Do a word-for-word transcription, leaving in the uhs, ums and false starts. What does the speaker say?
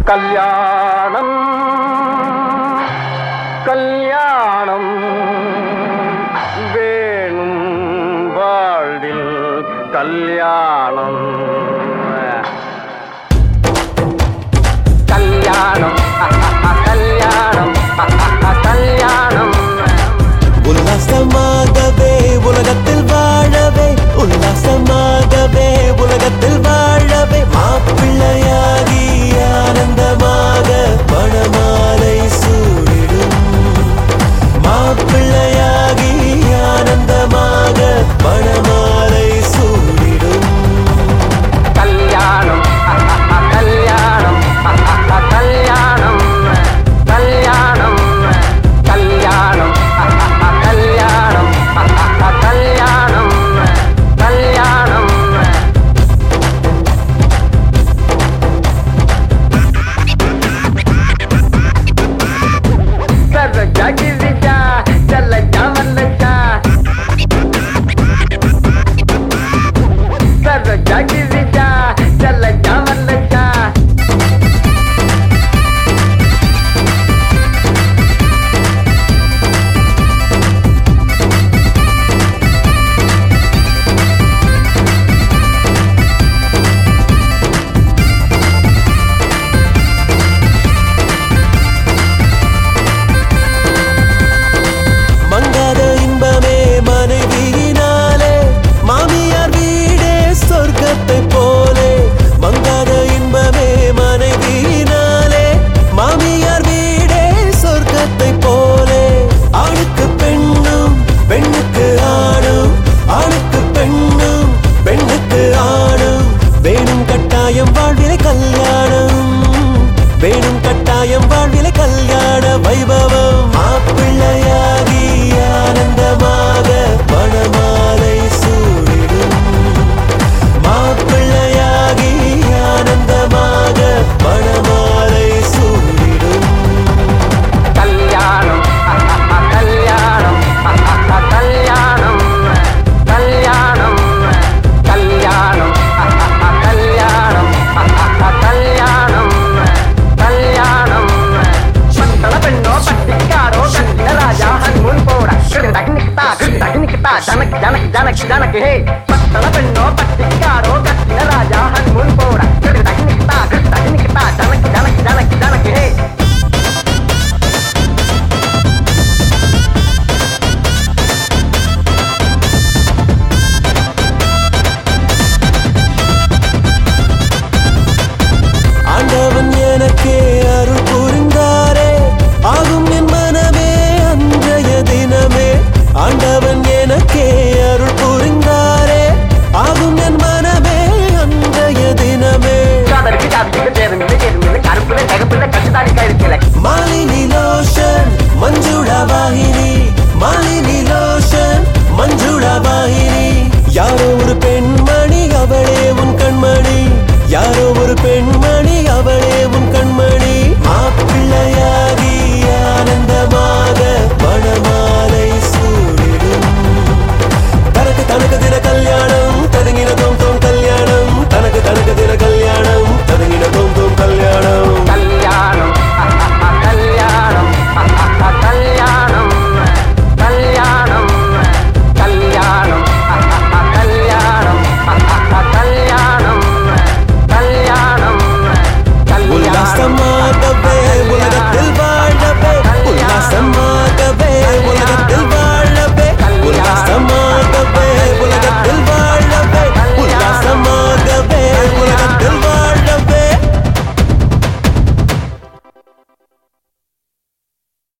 கல்யாணம் கல்யாணம் வேணும் வாழ்வில் கல்யாணம் கல்யாணம் கல்யாணம் கல்யாணம் உல்லாசமாகவே உலகத்தில் வாழவே உல்லாசமாகவே உலகத்தில் வாழவே மாப்பிள்ளையாகி ஆனந்தமாக மணமாலை சூடிடும் மாப்பிள்ளையாகி ஆனந்தமாக மணமாலை சூடிடும் கல்யாணம் கல்யாணம் கல்யாணம் கல்யாணம் கல்யாணம் கல்யாணம் கல்யாணம் கல்யாணம் சர ஜகிரிஜா ஜல்ல ஜாமல்லா சர ஜகிரிஜா ஜல்ல ஜாமல்லா மங்காத இன்பமே மனைவியினாலே மாமியார் வீடே சொர்க்கத்தை போலே மங்காத இன்பமே மனைவியினாலே மாமியார் வீடே சொர்க்கத்தை போலே ஆணுக்கு பெண்ணும் பெண்ணுக்கு ஆணும் ஆணுக்கு பெண்ணும் பெண்ணுக்கு ஆணும் வேணும் கட்டாயம் வாழ்விலை கல்யாணம் வேணும் கட்டாயம் வாழ்விலை கல்யாண வைபவம் மாப்பிள்ளையாகி ஆனந்த